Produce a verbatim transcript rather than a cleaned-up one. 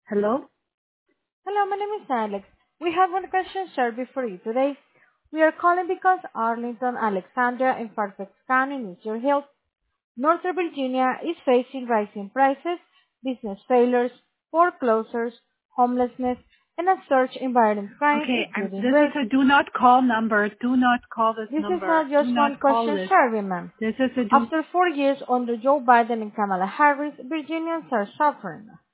Hello? Hello, my name is Alex. We have one question survey for you today. We are calling because Arlington, Alexandria, and Fairfax County needs your help. Northern Virginia is facing rising prices, business failures, foreclosures, homelessness, and a surge in violent crime, Okay, um, including this is a rape. do not call number. Do not call this This is number. not Do just one not call question this. survey, ma'am. This is a do. After four years under Joe Biden and Kamala Harris, Virginians are suffering.